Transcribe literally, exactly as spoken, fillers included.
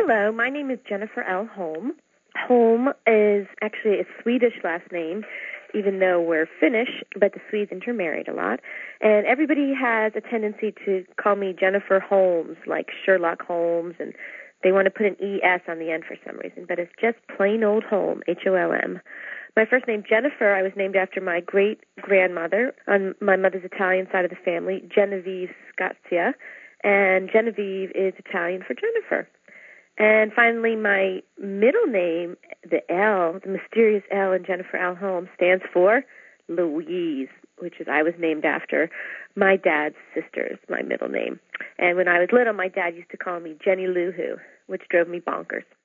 Hello, my name is Jennifer L. Holm. Holm is actually a Swedish last name, even though we're Finnish, but the Swedes intermarried a lot. And everybody has a tendency to call me Jennifer Holmes, like Sherlock Holmes, and they want to put an E S on the end for some reason, but it's just plain old Holm, H O L M. My first name, Jennifer, I was named after my great-grandmother on my mother's Italian side of the family, Genevieve Scozia, and Genevieve is Italian for Jennifer. And finally, my middle name, the L, the mysterious L in Jennifer L. Holmes, stands for Louise, which is I was named after my dad's sister's, my middle name. And when I was little, my dad used to call me Jenny Lou Who, which drove me bonkers.